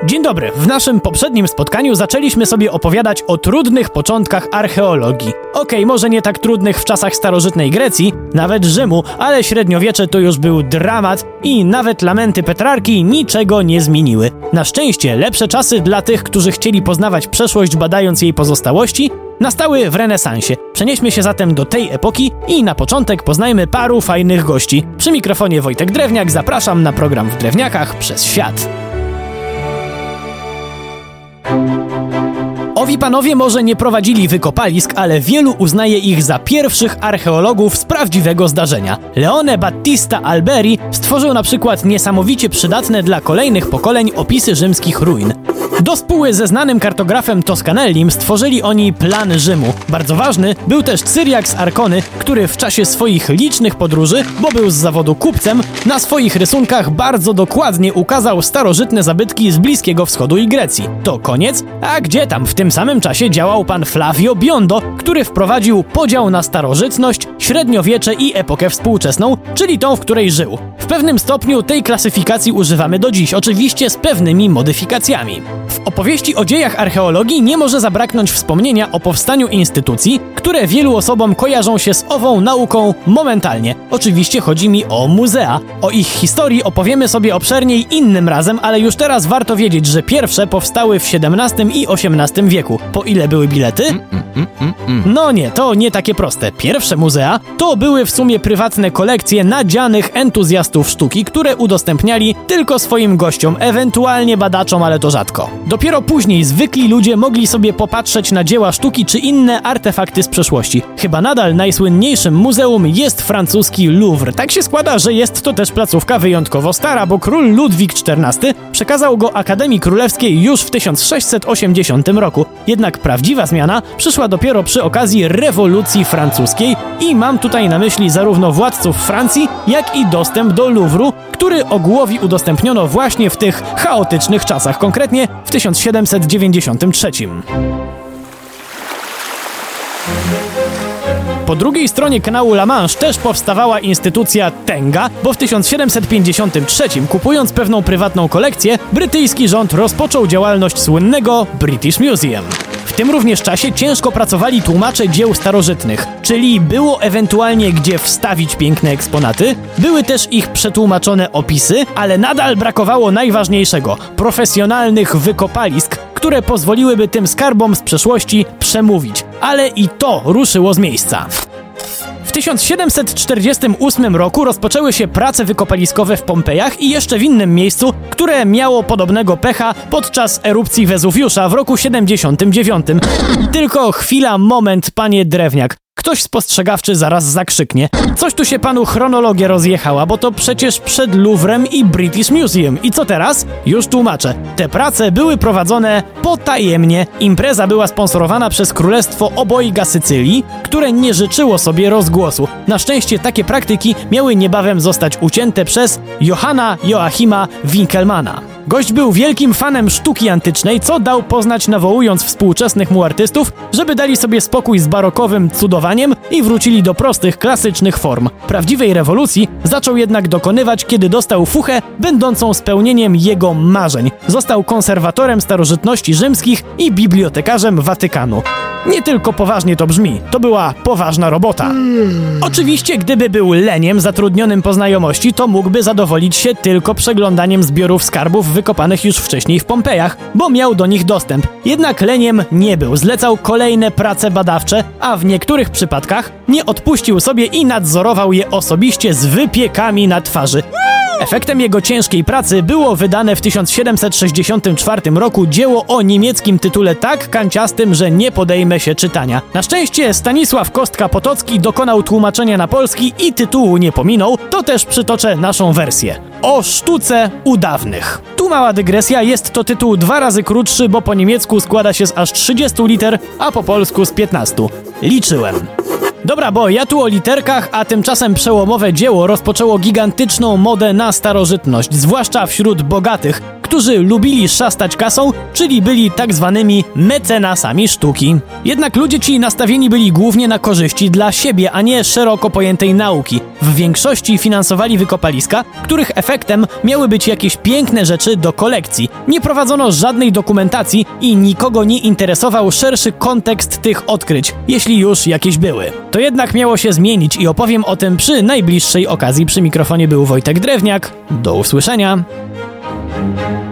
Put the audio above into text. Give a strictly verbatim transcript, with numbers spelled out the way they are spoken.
Dzień dobry. W naszym poprzednim spotkaniu zaczęliśmy sobie opowiadać o trudnych początkach archeologii. Okej, okay, może nie tak trudnych w czasach starożytnej Grecji, nawet Rzymu, ale średniowiecze to już był dramat i nawet lamenty Petrarki niczego nie zmieniły. Na szczęście lepsze czasy dla tych, którzy chcieli poznawać przeszłość badając jej pozostałości, nastały w renesansie. Przenieśmy się zatem do tej epoki i na początek poznajmy paru fajnych gości. Przy mikrofonie Wojtek Drewniak, zapraszam na program W Drewniakach przez świat. Owi panowie może nie prowadzili wykopalisk, ale wielu uznaje ich za pierwszych archeologów z prawdziwego zdarzenia. Leone Battista Alberi stworzył na przykład niesamowicie przydatne dla kolejnych pokoleń opisy rzymskich ruin. Do spóły ze znanym kartografem Toscanellim stworzyli oni plan Rzymu. Bardzo ważny był też Cyriak z Arkony, który w czasie swoich licznych podróży, bo był z zawodu kupcem, na swoich rysunkach bardzo dokładnie ukazał starożytne zabytki z Bliskiego Wschodu i Grecji. To koniec? A gdzie tam? W tym samym czasie działał pan Flavio Biondo, który wprowadził podział na starożytność, średniowiecze i epokę współczesną, czyli tą, w której żył. W pewnym stopniu tej klasyfikacji używamy do dziś, oczywiście z pewnymi modyfikacjami. W opowieści o dziejach archeologii nie może zabraknąć wspomnienia o powstaniu instytucji, które wielu osobom kojarzą się z ową nauką momentalnie. Oczywiście chodzi mi o muzea. O ich historii opowiemy sobie obszerniej innym razem, ale już teraz warto wiedzieć, że pierwsze powstały w siedemnastym i osiemnastym wieku. Po ile były bilety? Mm, mm, mm, mm. No nie, to nie takie proste. Pierwsze muzea to były w sumie prywatne kolekcje nadzianych entuzjastów sztuki, które udostępniali tylko swoim gościom, ewentualnie badaczom, ale to rzadko. Dopiero później zwykli ludzie mogli sobie popatrzeć na dzieła sztuki czy inne artefakty z przeszłości. Chyba nadal najsłynniejszym muzeum jest francuski Louvre. Tak się składa, że jest to też placówka wyjątkowo stara, bo król Ludwik czternasty przekazał go Akademii Królewskiej już w tysiąc sześćset osiemdziesiątym roku. Jednak prawdziwa zmiana przyszła dopiero przy okazji rewolucji francuskiej i mam tutaj na myśli zarówno władców Francji, jak i dostęp do Louvru, który ogółowi udostępniono właśnie w tych chaotycznych czasach, konkretnie w tysiąc siedemset dziewięćdziesiątym trzecim. Po drugiej stronie kanału La Manche też powstawała instytucja Tenga, bo w tysiąc siedemset pięćdziesiątym trzecim, kupując pewną prywatną kolekcję, brytyjski rząd rozpoczął działalność słynnego British Museum. W tym również czasie ciężko pracowali tłumacze dzieł starożytnych, czyli było ewentualnie gdzie wstawić piękne eksponaty, były też ich przetłumaczone opisy, ale nadal brakowało najważniejszego – profesjonalnych wykopalisk, które pozwoliłyby tym skarbom z przeszłości przemówić. Ale i to ruszyło z miejsca. W tysiąc siedemset czterdziestym ósmym roku rozpoczęły się prace wykopaliskowe w Pompejach i jeszcze w innym miejscu, które miało podobnego pecha podczas erupcji Wezuwiusza w roku siedemdziesiątym dziewiątym. Tylko chwila, moment, panie Drewniak. Ktoś spostrzegawczy zaraz zakrzyknie. Coś tu się panu chronologia rozjechała, bo to przecież przed Louvrem i British Museum. I co teraz? Już tłumaczę. Te prace były prowadzone potajemnie. Impreza była sponsorowana przez Królestwo Obojga Sycylii, które nie życzyło sobie rozgłosu. Na szczęście takie praktyki miały niebawem zostać ucięte przez Johanna Joachima Winckelmana. Gość był wielkim fanem sztuki antycznej, co dał poznać, nawołując współczesnych mu artystów, żeby dali sobie spokój z barokowym cudowaniem i wrócili do prostych, klasycznych form. Prawdziwej rewolucji zaczął jednak dokonywać, kiedy dostał fuchę będącą spełnieniem jego marzeń. Został konserwatorem starożytności rzymskich i bibliotekarzem Watykanu. Nie tylko poważnie to brzmi, to była poważna robota. Oczywiście, gdyby był leniem zatrudnionym po znajomości, to mógłby zadowolić się tylko przeglądaniem zbiorów skarbów wykopanych już wcześniej w Pompejach, bo miał do nich dostęp. Jednak leniem nie był, zlecał kolejne prace badawcze, a w niektórych przypadkach nie odpuścił sobie i nadzorował je osobiście z wypiekami na twarzy. Efektem jego ciężkiej pracy było wydane w tysiąc siedemset sześćdziesiątym czwartym roku dzieło o niemieckim tytule tak kanciastym, że nie podejmę się czytania. Na szczęście Stanisław Kostka-Potocki dokonał tłumaczenia na polski i tytułu nie pominął, to też przytoczę naszą wersję. O sztuce u dawnych. Tu mała dygresja, jest to tytuł dwa razy krótszy, bo po niemiecku składa się z aż trzydziestu liter, a po polsku z piętnastu. Liczyłem. Dobra, bo ja tu o literkach, a tymczasem przełomowe dzieło rozpoczęło gigantyczną modę na starożytność, zwłaszcza wśród bogatych, którzy lubili szastać kasą, czyli byli tak zwanymi mecenasami sztuki. Jednak ludzie ci nastawieni byli głównie na korzyści dla siebie, a nie szeroko pojętej nauki. W większości finansowali wykopaliska, których efektem miały być jakieś piękne rzeczy do kolekcji. Nie prowadzono żadnej dokumentacji i nikogo nie interesował szerszy kontekst tych odkryć, jeśli już jakieś były. To jednak miało się zmienić i opowiem o tym przy najbliższej okazji. Przy mikrofonie był Wojtek Drewniak. Do usłyszenia.